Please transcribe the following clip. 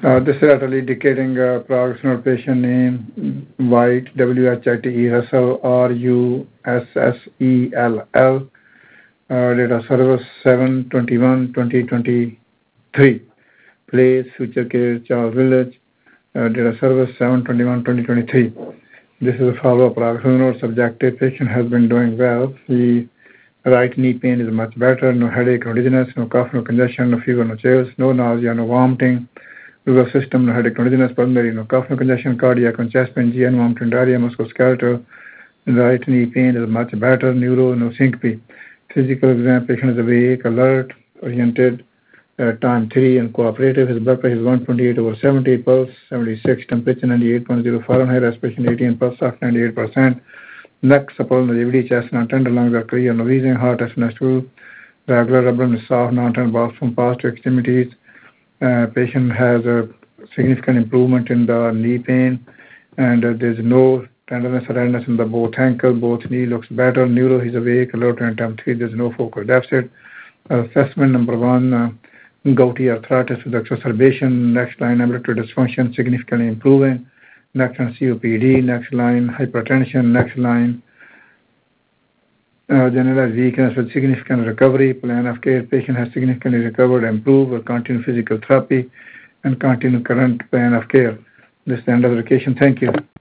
This is utterly indicating paroxysmal patient name White, W-H-I-T-E, Russell, R-U-S-S-E-L-L. Date of service 7/21/2023. Place Future Care, Charles Village. Date of service 7/21/2023. This is a follow-up paroxysmal node. Subjective patient has been doing well. The right knee pain is much better. No headache, no dizziness, no cough, no congestion, no fever, no chills, no nausea, no vomiting. Nervous system, no headache, no dizziness, pulmonary, no cough, no congestion, cardiac, no chest pain, GI, no vomiting, diarrhea, musculoskeletal. Right knee pain is much better. Neuro, no syncope. Physical exam, patient is awake, alert, oriented, time 3, and cooperative. His blood pressure is 128/70, pulse 76, temperature 98.0 Fahrenheit, respiration 18, pulse off 98%. Neck supple, no JVD, chest not tender, lungs are clear, no wheezing, heart SNS2, regular abdomen is soft, non-tender, balls from past to extremities. Patient has a significant improvement in the knee pain, and there's no tenderness or redness in the both ankle, both knee looks better. Neuro, he's awake, alert, and time 3, there's no focal deficit. Assessment number 1, gouty arthritis with exacerbation. Next line, ambulatory dysfunction significantly improving. Next line, COPD. Next line, hypertension. Next line, generalized weakness with significant recovery. Plan of care, patient has significantly recovered, improved, or continue physical therapy, and continue current plan of care. This is the end of the vacation. Thank you.